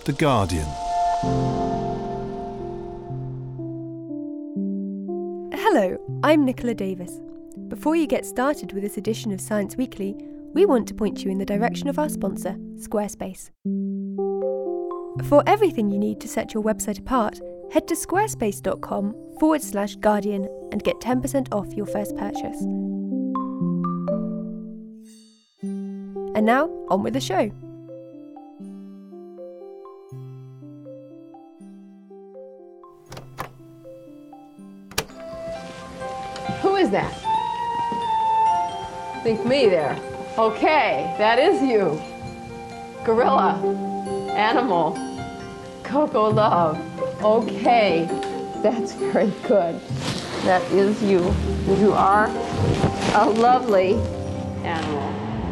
The Guardian. Hello, I'm Nicola Davis. Before you get started with this edition of Science Weekly, we want to point you in the direction of our sponsor, Squarespace. For everything you need to set your website apart, head to squarespace.com/Guardian and get 10% off your first purchase. And now, on with the show. Who is that? Think me there. Okay, that is you. Gorilla, animal, Coco Love. Okay, that's very good. That is you. You are a lovely animal.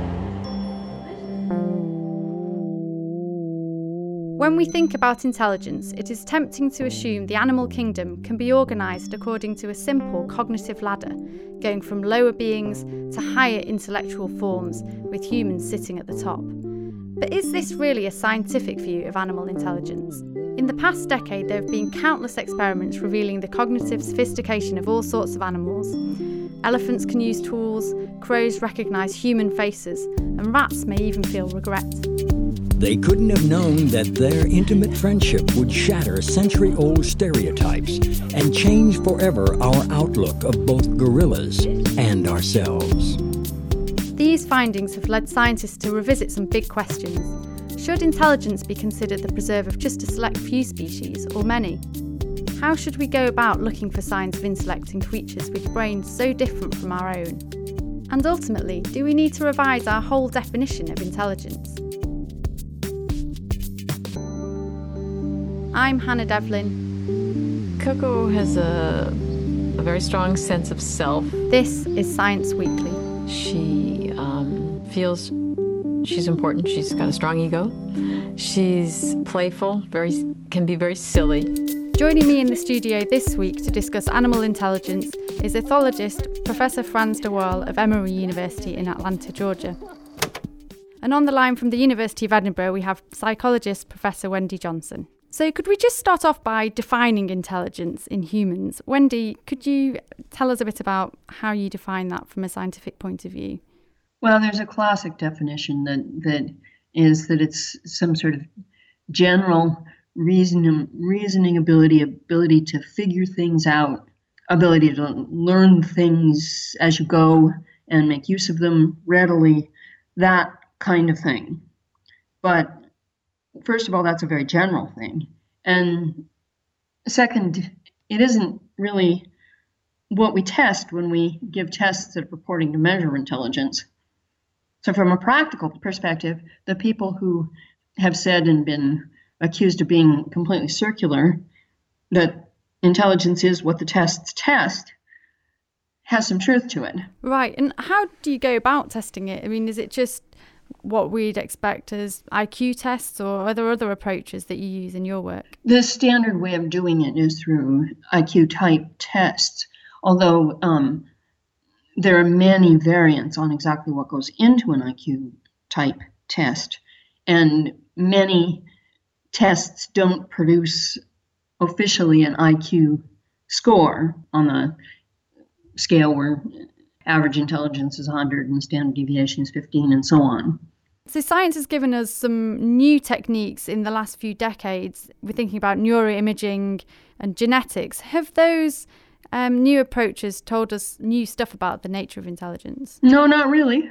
When we think about intelligence, it is tempting to assume the animal kingdom can be organised according to a simple cognitive ladder, going from lower beings to higher intellectual forms, with humans sitting at the top. But is this really a scientific view of animal intelligence? In the past decade, there have been countless experiments revealing the cognitive sophistication of all sorts of animals. Elephants can use tools, crows recognise human faces, and rats may even feel regret. They couldn't have known that their intimate friendship would shatter century-old stereotypes and change forever our outlook of both gorillas and ourselves. These findings have led scientists to revisit some big questions. Should intelligence be considered the preserve of just a select few species, or many? How should we go about looking for signs of intellect in creatures with brains so different from our own? And ultimately, do we need to revise our whole definition of intelligence? I'm Hannah Devlin. Coco has a very strong sense of self. This is Science Weekly. She feels she's important. She's got a strong ego. She's playful, can be very silly. Joining me in the studio this week to discuss animal intelligence is ethologist Professor Frans de Waal of Emory University in Atlanta, Georgia. And on the line from the University of Edinburgh, we have psychologist Professor Wendy Johnson. So could we just start off by defining intelligence in humans? Wendy, could you tell us a bit about how you define that from a scientific point of view? Well, there's a classic definition that is that it's some sort of general reasoning ability to figure things out, ability to learn things as you go and make use of them readily, that kind of thing. But first of all, that's a very general thing. And second, it isn't really what we test when we give tests that are purporting to measure intelligence. So from a practical perspective, the people who have said and been accused of being completely circular, that intelligence is what the tests test, has some truth to it. Right. And how do you go about testing it? I mean, is it just what we'd expect as IQ tests, or are there other approaches that you use in your work? The standard way of doing it is through IQ type tests, although there are many variants on exactly what goes into an IQ type test, and many tests don't produce officially an IQ score on the scale where average intelligence is 100 and standard deviation is 15 and so on. So science has given us some new techniques in the last few decades. We're thinking about neuroimaging and genetics. Have those new approaches told us new stuff about the nature of intelligence? No, not really.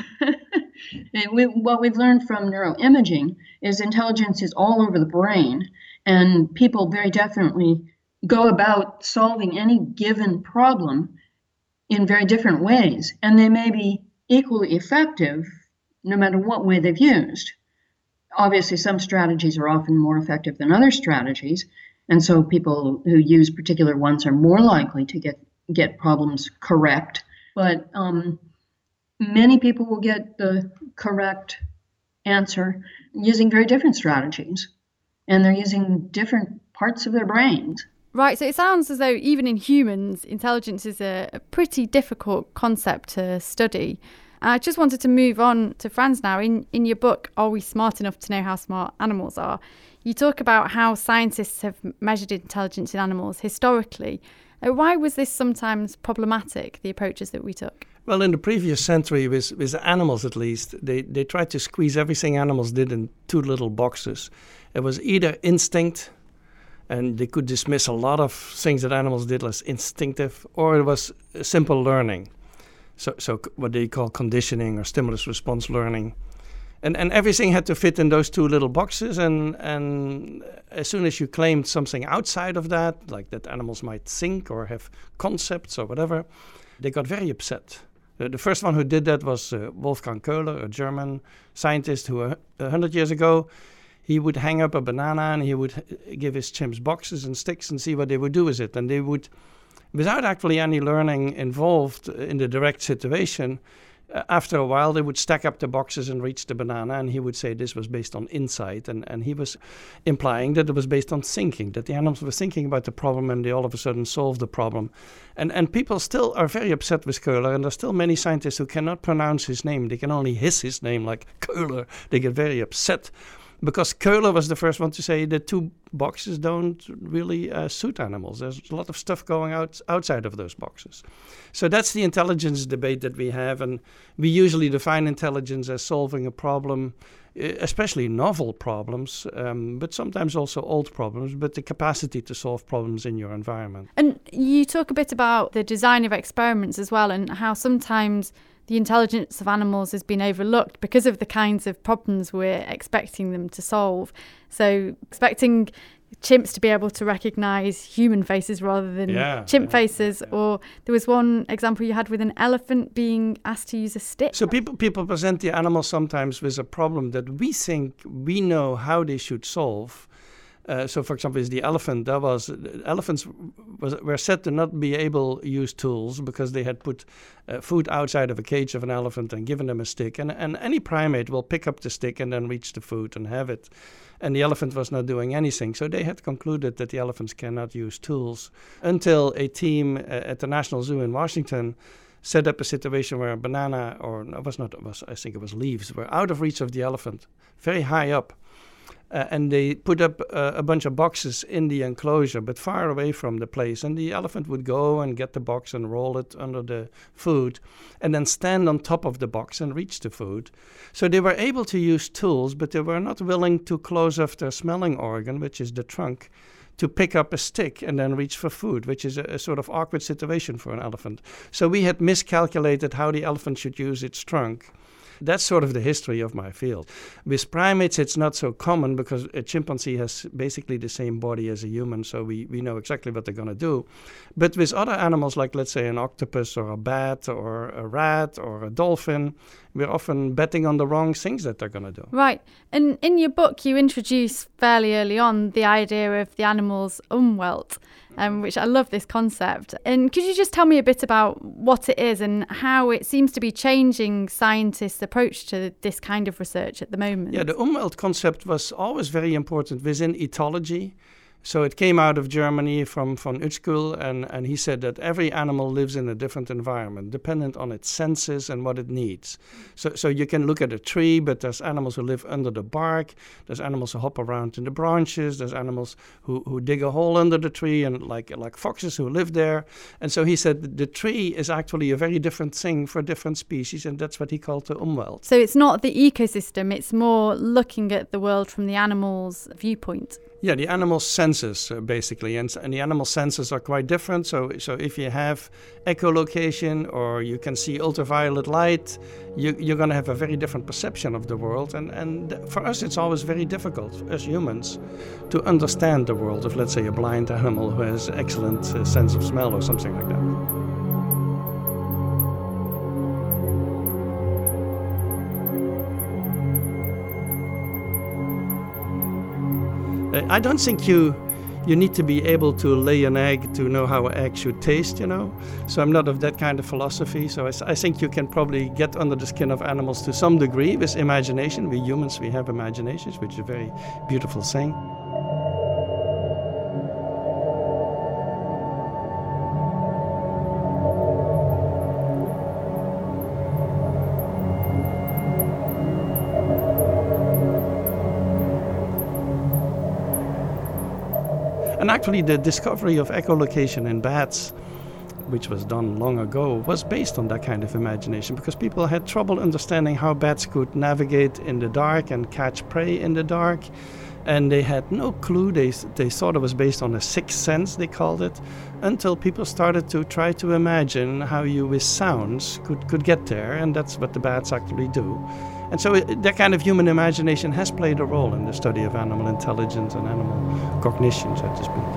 What we've learned from neuroimaging is intelligence is all over the brain, and people very definitely go about solving any given problem in very different ways, and they may be equally effective no matter what way they've used. Obviously, some strategies are often more effective than other strategies, and so people who use particular ones are more likely to get problems correct. But many people will get the correct answer using very different strategies, and they're using different parts of their brains. Right, so it sounds as though even in humans, intelligence is a pretty difficult concept to study. I just wanted to move on to Franz now. In your book, Are We Smart Enough to Know How Smart Animals Are? You talk about how scientists have measured intelligence in animals historically. Why was this sometimes problematic, the approaches that we took? Well, in the previous century, with animals at least, they tried to squeeze everything animals did in two little boxes. It was either instinct, and they could dismiss a lot of things that animals did as instinctive, or it was simple learning. So what they call conditioning or stimulus response learning. And everything had to fit in those two little boxes, and as soon as you claimed something outside of that, like that animals might think or have concepts or whatever, they got very upset. The first one who did that was Wolfgang Köhler, a German scientist who 100 years ago, he would hang up a banana and he would give his chimps boxes and sticks and see what they would do with it. And they would, without actually any learning involved in the direct situation, after a while, they would stack up the boxes and reach the banana, and he would say this was based on insight, and he was implying that it was based on thinking, that the animals were thinking about the problem and they all of a sudden solved the problem. And people still are very upset with Köhler, and there's still many scientists who cannot pronounce his name. They can only hiss his name like Köhler. They get very upset. Because Köhler was the first one to say that two boxes don't really suit animals. There's a lot of stuff going outside of those boxes. So that's the intelligence debate that we have. And we usually define intelligence as solving a problem, especially novel problems, but sometimes also old problems, but the capacity to solve problems in your environment. And you talk a bit about the design of experiments as well, and how sometimes the intelligence of animals has been overlooked because of the kinds of problems we're expecting them to solve. So expecting chimps to be able to recognise human faces rather than chimp faces. Or there was one example you had with an elephant being asked to use a stick. So people present the animals sometimes with a problem that we think we know how they should solve. So, for example, is the elephant. Elephants were said to not be able to use tools because they had put food outside of a cage of an elephant and given them a stick. And any primate will pick up the stick and then reach the food and have it. And the elephant was not doing anything. So they had concluded that the elephants cannot use tools until a team at the National Zoo in Washington set up a situation where a banana, I think it was leaves, were out of reach of the elephant, very high up. And they put up a bunch of boxes in the enclosure, but far away from the place. And the elephant would go and get the box and roll it under the food, and then stand on top of the box and reach the food. So they were able to use tools, but they were not willing to close off their smelling organ, which is the trunk, to pick up a stick and then reach for food, which is a sort of awkward situation for an elephant. So we had miscalculated how the elephant should use its trunk. That's sort of the history of my field. With primates, it's not so common because a chimpanzee has basically the same body as a human, so we know exactly what they're going to do. But with other animals, like let's say an octopus or a bat or a rat or a dolphin, we're often betting on the wrong things that they're going to do. Right. And in your book, you introduce fairly early on the idea of the animal's Umwelt, which I love this concept. And could you just tell me a bit about what it is and how it seems to be changing scientists' approach to this kind of research at the moment? Yeah, the Umwelt concept was always very important within ethology. So it came out of Germany from von Utzkull, and he said that every animal lives in a different environment, dependent on its senses and what it needs. So you can look at a tree, but there's animals who live under the bark, there's animals who hop around in the branches, there's animals who dig a hole under the tree, and like foxes who live there. And so he said the tree is actually a very different thing for different species, and that's what he called the Umwelt. So it's not the ecosystem, it's more looking at the world from the animal's viewpoint. Yeah, the animal senses, basically, and the animal senses are quite different. So if you have echolocation or you can see ultraviolet light, you're going to have a very different perception of the world. And for us, it's always very difficult, as humans, to understand the world of, let's say, a blind animal who has excellent sense of smell or something like that. I don't think you need to be able to lay an egg to know how an egg should taste, So I'm not of that kind of philosophy. So I think you can probably get under the skin of animals to some degree with imagination. We humans, we have imaginations, which is a very beautiful thing. And actually the discovery of echolocation in bats, which was done long ago, was based on that kind of imagination, because people had trouble understanding how bats could navigate in the dark and catch prey in the dark. And they had no clue. They thought it was based on a sixth sense, they called it, until people started to try to imagine how you, with sounds, could get there. And that's what the bats actually do. And so that kind of human imagination has played a role in the study of animal intelligence and animal cognition, so to speak.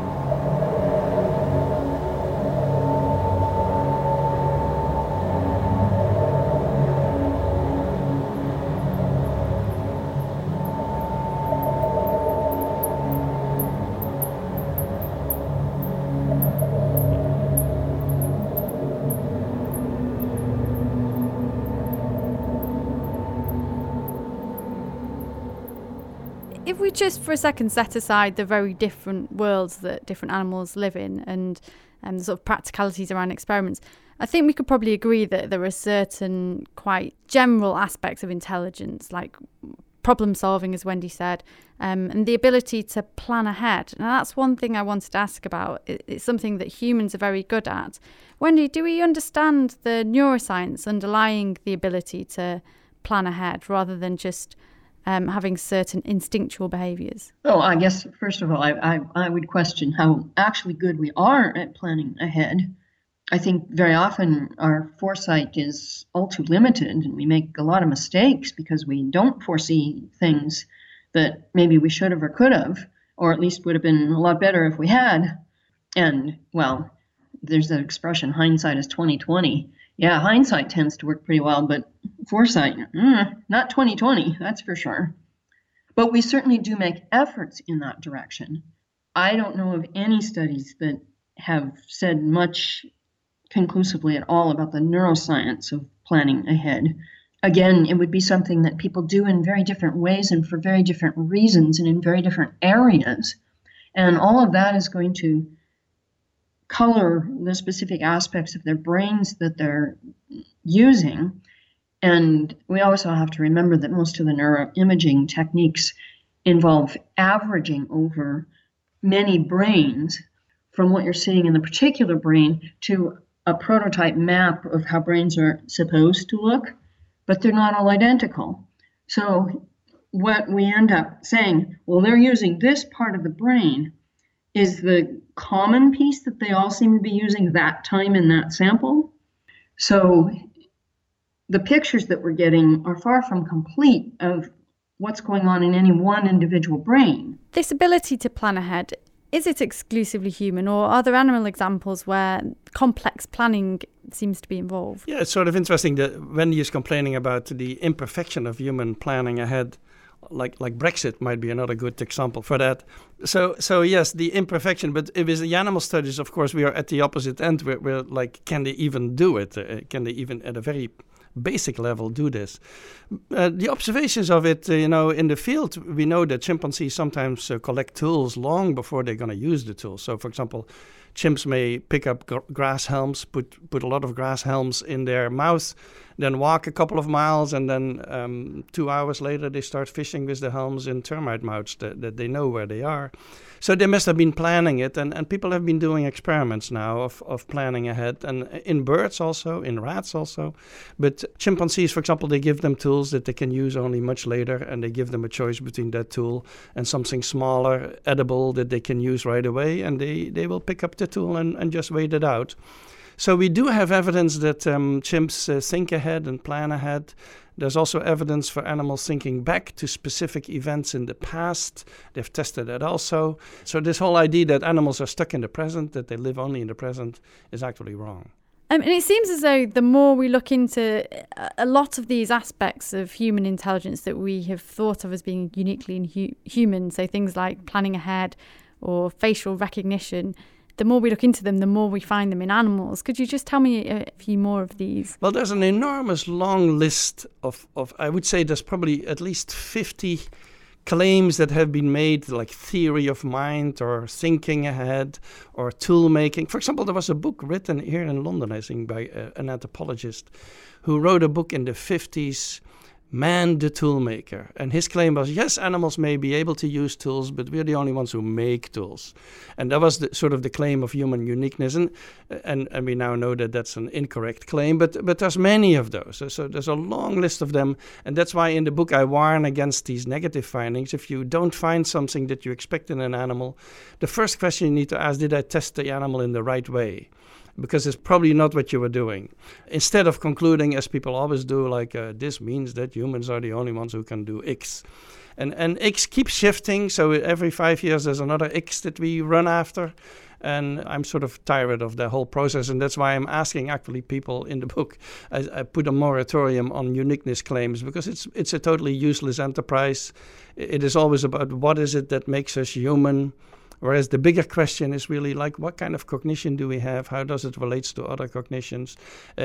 If we just for a second set aside the very different worlds that different animals live in and the sort of practicalities around experiments, I think we could probably agree that there are certain quite general aspects of intelligence, like problem solving, as Wendy said, and the ability to plan ahead. Now, that's one thing I wanted to ask about. It's something that humans are very good at. Wendy, do we understand the neuroscience underlying the ability to plan ahead rather than just having certain instinctual behaviours? Well, I guess, first of all, I would question how actually good we are at planning ahead. I think very often our foresight is all too limited, and we make a lot of mistakes because we don't foresee things that maybe we should have or could have, or at least would have been a lot better if we had. And, well, there's that expression, hindsight is 20/20. Yeah, hindsight tends to work pretty well, but foresight, not 20/20, that's for sure. But we certainly do make efforts in that direction. I don't know of any studies that have said much conclusively at all about the neuroscience of planning ahead. Again, it would be something that people do in very different ways and for very different reasons and in very different areas. And all of that is going to color the specific aspects of their brains that they're using. And we also have to remember that most of the neuroimaging techniques involve averaging over many brains from what you're seeing in the particular brain to a prototype map of how brains are supposed to look, but they're not all identical. So what we end up saying, well, they're using this part of the brain, is the common piece that they all seem to be using that time in that sample. So the pictures that we're getting are far from complete of what's going on in any one individual brain. This ability to plan ahead, is it exclusively human, or are there animal examples where complex planning seems to be involved? Yeah, it's sort of interesting that Wendy is complaining about the imperfection of human planning ahead. Like Brexit might be another good example for that. So yes, the imperfection, but if it's the animal studies, of course, we are at the opposite end. We're like, can they even do it? Can they even, at a very basic level, do this? The observations of it, in the field, we know that chimpanzees sometimes collect tools long before they're going to use the tool. So, for example, chimps may pick up grass helms, put a lot of grass helms in their mouth, then walk a couple of miles, and then 2 hours later they start fishing with the helms in termite mounds that they know where they are. So they must have been planning it, and people have been doing experiments now of planning ahead, and in birds also, in rats also. But chimpanzees, for example, they give them tools that they can use only much later, and they give them a choice between that tool and something smaller, edible, that they can use right away, and they will pick up the tool and just wait it out. So we do have evidence that chimps think ahead and plan ahead. There's also evidence for animals thinking back to specific events in the past. They've tested that also. So this whole idea that animals are stuck in the present, that they live only in the present, is actually wrong. And it seems as though the more we look into a lot of these aspects of human intelligence that we have thought of as being uniquely human, so things like planning ahead or facial recognition, the more we look into them, the more we find them in animals. Could you just tell me a few more of these? Well, there's an enormous long list of I would say there's probably at least 50 claims that have been made, like theory of mind or thinking ahead or tool making. For example, there was a book written here in London, I think, by an anthropologist who wrote a book in the 50s man the tool maker. And his claim was, yes, animals may be able to use tools, but we're the only ones who make tools. And that was sort of the claim of human uniqueness. And we now know that that's an incorrect claim, but there's many of those. So there's a long list of them. And that's why in the book I warn against these negative findings. If you don't find something that you expect in an animal, the first question you need to ask, did I test the animal in the right way? Because it's probably not what you were doing. Instead of concluding, as people always do, like this means that humans are the only ones who can do X. And X keeps shifting, so every 5 years there's another X that we run after. And I'm sort of tired of the whole process, and that's why I'm asking actually people in the book, I put a moratorium on uniqueness claims, because it's a totally useless enterprise. It is always about what is it that makes us human. Whereas the bigger question is really like, what kind of cognition do we have? How does it relate to other cognitions?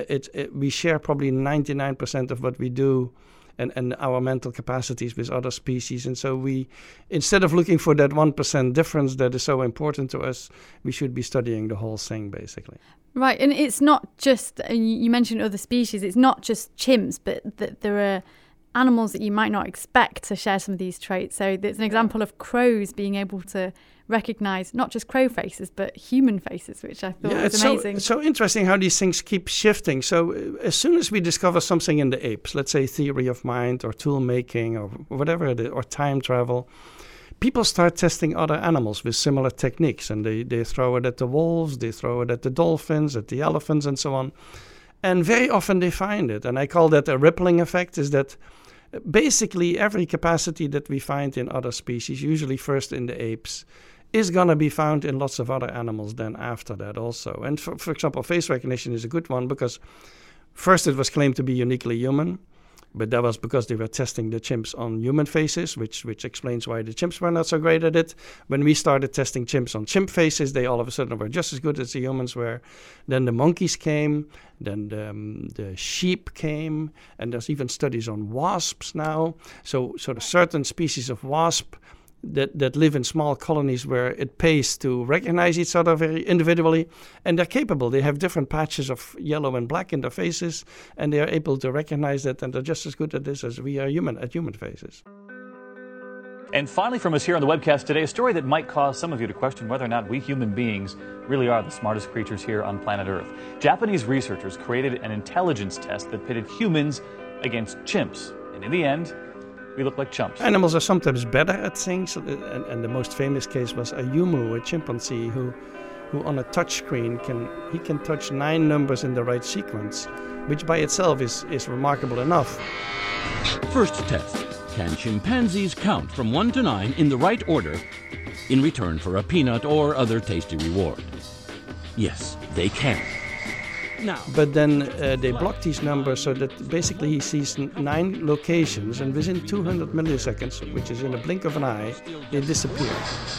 We share probably 99% of what we do and our mental capacities with other species. And so we, instead of looking for that 1% difference that is so important to us, we should be studying the whole thing, basically. Right, and it's not just, you mentioned other species, it's not just chimps, but that there are animals that you might not expect to share some of these traits. So there's an example of crows being able to recognise not just crow faces, but human faces, which I thought was amazing. It's so interesting how these things keep shifting. So as soon as we discover something in the apes, let's say theory of mind or tool making or whatever it is, or time travel, people start testing other animals with similar techniques. And they throw it at the wolves, they throw it at the dolphins, at the elephants and so on. And very often they find it. And I call that a rippling effect, is that basically every capacity that we find in other species, usually first in the apes, is going to be found in lots of other animals then after that also. And for example, face recognition is a good one, because first it was claimed to be uniquely human, but that was because they were testing the chimps on human faces, which explains why the chimps were not so great at it. When we started testing chimps on chimp faces, they all of a sudden were just as good as the humans were. Then the monkeys came, then the sheep came, and there's even studies on wasps now. So sort of certain species of wasp that live in small colonies where it pays to recognize each other very individually, and they're capable. They have different patches of yellow and black in their faces, and they are able to recognize that, and they're just as good at this as we are at human faces. And finally from us here on the webcast today, a story that might cause some of you to question whether or not we human beings really are the smartest creatures here on planet Earth. Japanese researchers created an intelligence test that pitted humans against chimps, and in the end, we look like chumps. Animals are sometimes better at things, and the most famous case was Ayumu, a chimpanzee who on a touch screen can touch 9 numbers in the right sequence, which by itself is remarkable enough. First test. Can chimpanzees count from 1 to 9 in the right order in return for a peanut or other tasty reward? Yes, they can. Now. But then they block these numbers so that basically he sees 9 locations, and within 200 milliseconds, which is in a blink of an eye, they disappear.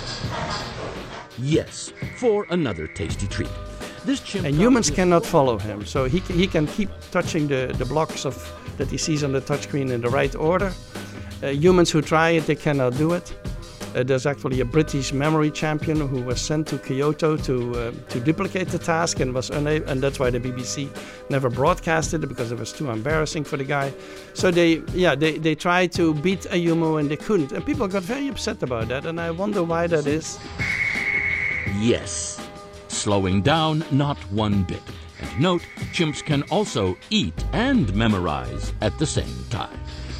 Yes, for another tasty treat. This chimp and humans cannot follow him, so he can keep touching the blocks that he sees on the touchscreen in the right order. Humans who try it, they cannot do it. There's actually a British memory champion who was sent to Kyoto to duplicate the task and was unable, and that's why the BBC never broadcasted it, because it was too embarrassing for the guy. So they tried to beat Ayumu and they couldn't, and people got very upset about that, and I wonder why that is. Yes, slowing down not one bit. And note, chimps can also eat and memorize at the same time.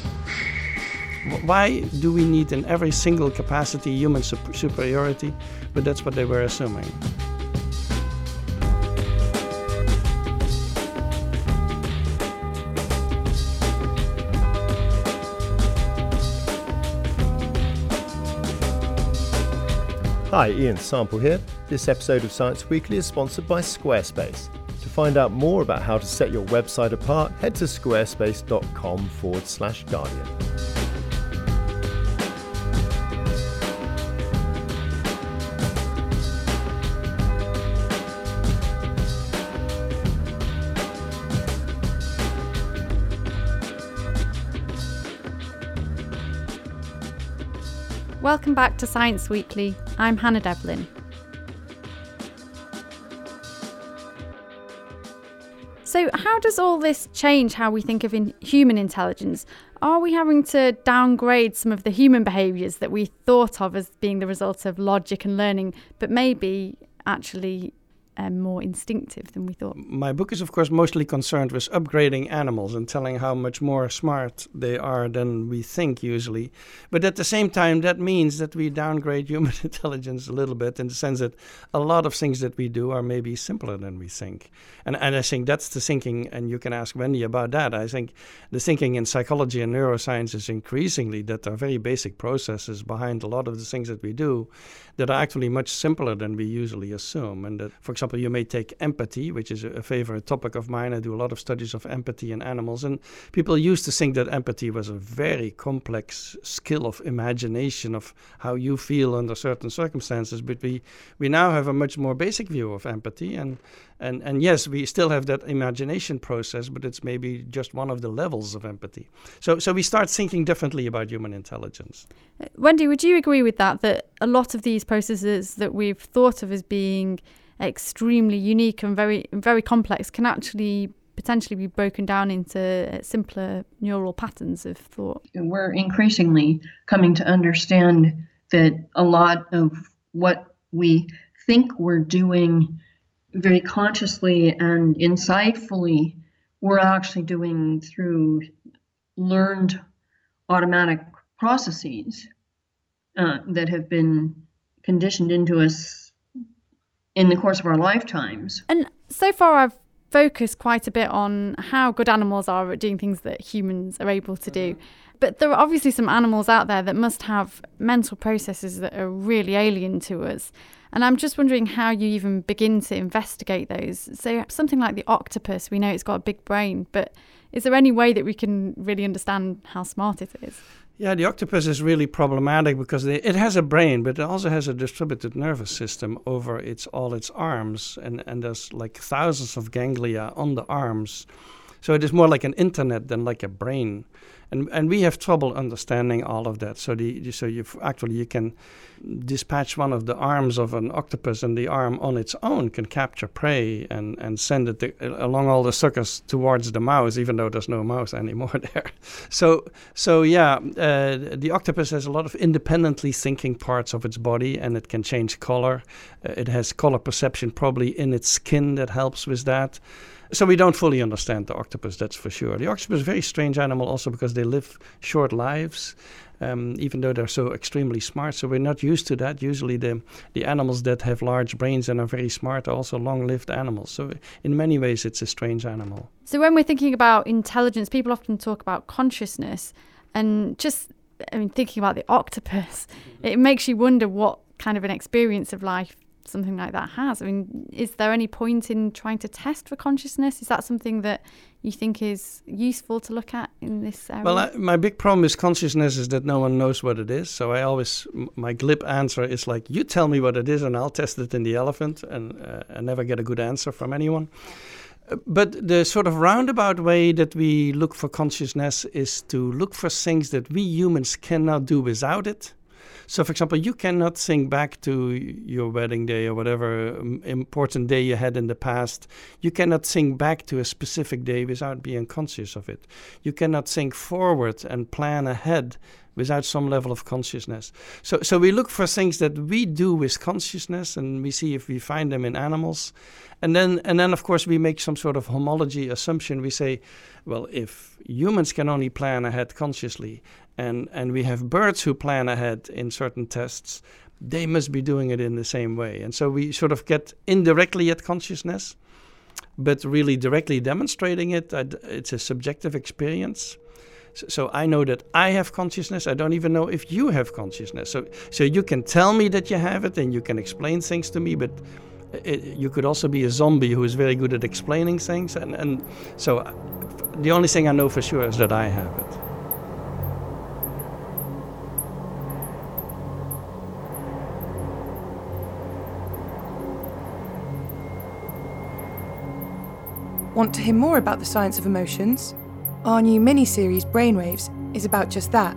Why do we need in every single capacity human superiority? But that's what they were assuming. Hi, Ian Sample here. This episode of Science Weekly is sponsored by Squarespace. To find out more about how to set your website apart, head to squarespace.com/Guardian. Welcome back to Science Weekly. I'm Hannah Devlin. So how does all this change how we think of human intelligence? are we having to downgrade some of the human behaviours that we thought of as being the result of logic and learning, but maybe actually more instinctive than we thought? My book is, of course, mostly concerned with upgrading animals and telling how much more smart they are than we think usually. But at the same time, that means that we downgrade human intelligence a little bit, in the sense that a lot of things that we do are maybe simpler than we think. And I think that's the thinking, and you can ask Wendy about that. I think the thinking in psychology and neuroscience is increasingly that there are very basic processes behind a lot of the things that we do that are actually much simpler than we usually assume. And that, for example, you may take empathy, which is a favorite topic of mine. I do a lot of studies of empathy in animals, and people used to think that empathy was a very complex skill of imagination of how you feel under certain circumstances. But we now have a much more basic view of empathy, and yes, we still have that imagination process, but it's maybe just one of the levels of empathy. So we start thinking differently about human intelligence. Wendy, would you agree with that a lot of these processes that we've thought of as being extremely unique and very complex can actually potentially be broken down into simpler neural patterns of thought? We're increasingly coming to understand that a lot of what we think we're doing very consciously and insightfully, we're actually doing through learned automatic processes that have been conditioned into us in the course of our lifetimes. And so far I've focused quite a bit on how good animals are at doing things that humans are able to do. But there are obviously some animals out there that must have mental processes that are really alien to us. And I'm just wondering how you even begin to investigate those. So something like the octopus, we know it's got a big brain, but is there any way that we can really understand how smart it is? Yeah, the octopus is really problematic because it has a brain, but it also has a distributed nervous system over all its arms. And there's like thousands of ganglia on the arms. So it is more like an internet than like a brain. And we have trouble understanding all of that. So you can dispatch one of the arms of an octopus, and the arm on its own can capture prey and send it along all the suckers towards the mouse, even though there's no mouse anymore there. The octopus has a lot of independently thinking parts of its body, and it can change color. It has color perception probably in its skin that helps with that. So we don't fully understand the octopus, that's for sure. The octopus is a very strange animal also because they live short lives, even though they're so extremely smart. So we're not used to that. Usually the animals that have large brains and are very smart are also long-lived animals. So in many ways, it's a strange animal. So when we're thinking about intelligence, people often talk about consciousness. And thinking about the octopus, it makes you wonder what kind of an experience of life something like that has. Is there any point in trying to test for consciousness? Is that something that you think is useful to look at in this area? Well, my big problem with consciousness is that no one knows what it is. So my glib answer is like, you tell me what it is and I'll test it in the elephant, and I never get a good answer from anyone. But the sort of roundabout way that we look for consciousness is to look for things that we humans cannot do without it. So, for example, you cannot think back to your wedding day or whatever important day you had in the past. You cannot think back to a specific day without being conscious of it. You cannot think forward and plan ahead without some level of consciousness. So we look for things that we do with consciousness, and we see if we find them in animals. And then of course, we make some sort of homology assumption. We say, well, if humans can only plan ahead consciously, and we have birds who plan ahead in certain tests, they must be doing it in the same way. And so we sort of get indirectly at consciousness, but really directly demonstrating it, it's a subjective experience. So I know that I have consciousness. I don't even know if you have consciousness. So you can tell me that you have it and you can explain things to me, but you could also be a zombie who is very good at explaining things. And so the only thing I know for sure is that I have it. Want to hear more about the science of emotions? Our new mini-series Brainwaves is about just that.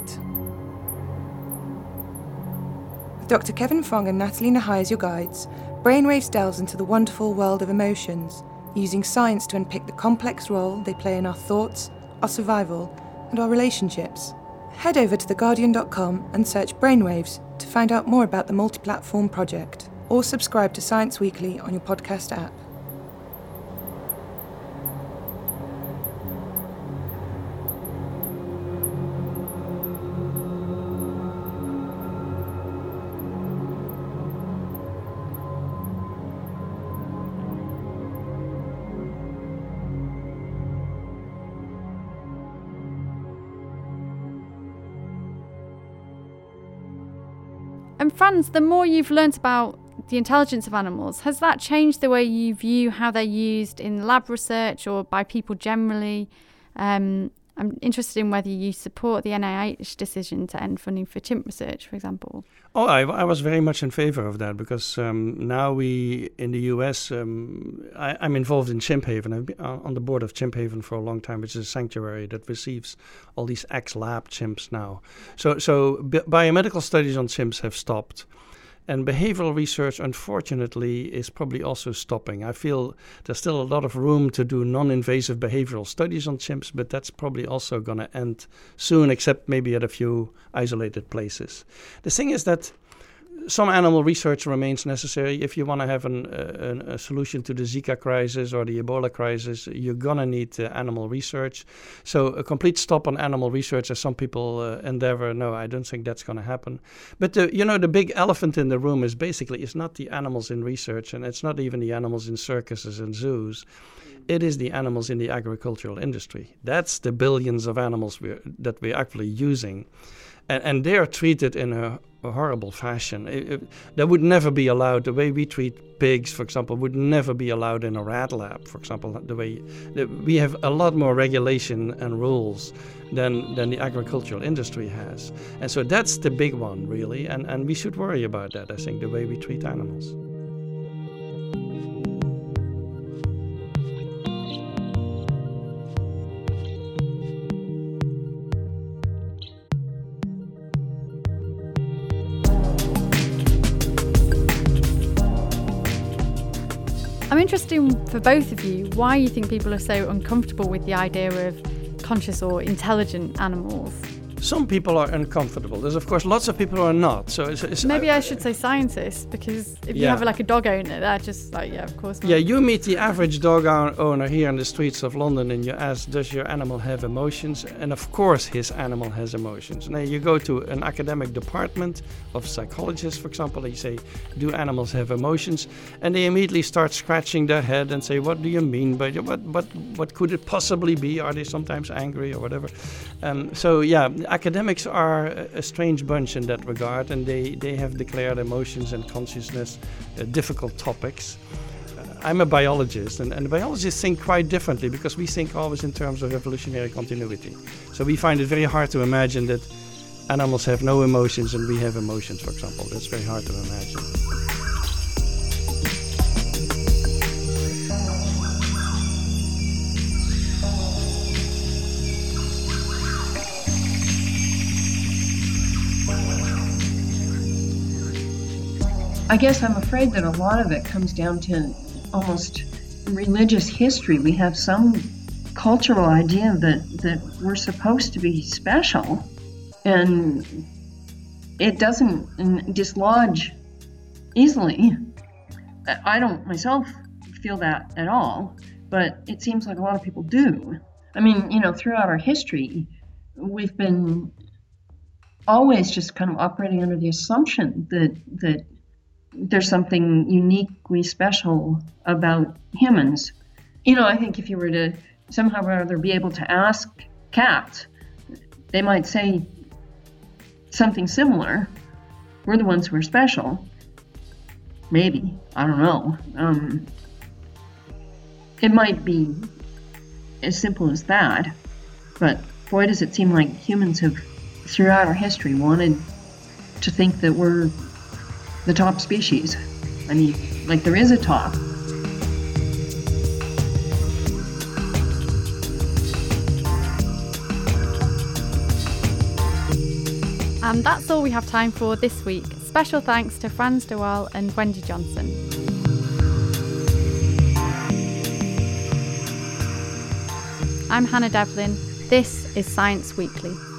With Dr. Kevin Fong and Natalie Nahai as your guides, Brainwaves delves into the wonderful world of emotions, using science to unpick the complex role they play in our thoughts, our survival, and our relationships. Head over to theguardian.com and search Brainwaves to find out more about the multi-platform project, or subscribe to Science Weekly on your podcast app. And Franz, the more you've learnt about the intelligence of animals, has that changed the way you view how they're used in lab research or by people generally? I'm interested in whether you support the NIH decision to end funding for chimp research, for example. Oh, I was very much in favor of that because now we, in the US, I'm involved in Chimp Haven. I've been on the board of Chimp Haven for a long time, which is a sanctuary that receives all these ex-lab chimps now. So biomedical studies on chimps have stopped. And behavioral research, unfortunately, is probably also stopping. I feel there's still a lot of room to do non-invasive behavioral studies on chimps, but that's probably also going to end soon, except maybe at a few isolated places. The thing is that some animal research remains necessary. If you want to have a solution to the Zika crisis or the Ebola crisis, you're going to need animal research. So a complete stop on animal research, as some people endeavor, no, I don't think that's going to happen. But the big elephant in the room is basically it's not the animals in research, and it's not even the animals in circuses and zoos. It is the animals in the agricultural industry. That's the billions of animals that we're actually using. And they are treated in a horrible fashion. That would never be allowed. The way we treat pigs, for example, would never be allowed in a rat lab, for example. We have a lot more regulation and rules than the agricultural industry has. And so that's the big one, really. And we should worry about that, I think, the way we treat animals. I'm interested for both of you why you think people are so uncomfortable with the idea of conscious or intelligent animals. Some people are uncomfortable. There's, of course, lots of people who are not. So maybe I should say scientists, because if you have like a dog owner, they're just like, yeah, of course not. Yeah, you meet the average dog owner here in the streets of London and you ask, does your animal have emotions? And of course his animal has emotions. Now you go to an academic department of psychologists, for example, and you say, do animals have emotions? And they immediately start scratching their head and say, what do you mean by what could it possibly be? Are they sometimes angry or whatever? Academics are a strange bunch in that regard, and they have declared emotions and consciousness difficult topics. I'm a biologist, and biologists think quite differently because we think always in terms of evolutionary continuity. So we find it very hard to imagine that animals have no emotions and we have emotions, for example. That's very hard to imagine. I guess I'm afraid that a lot of it comes down to almost religious history. We have some cultural idea that we're supposed to be special, and it doesn't dislodge easily. I don't myself feel that at all, but it seems like a lot of people do. I mean, throughout our history, we've been always just kind of operating under the assumption that there's something uniquely special about humans. I think if you were to somehow or other be able to ask cats, they might say something similar. We're the ones who are special. Maybe. I don't know. It might be as simple as that, but boy, does it seem like humans have, throughout our history, wanted to think that we're the top species. I mean, like there is a top. And that's all we have time for this week. Special thanks to Franz de Waal and Wendy Johnson. I'm Hannah Devlin. This is Science Weekly.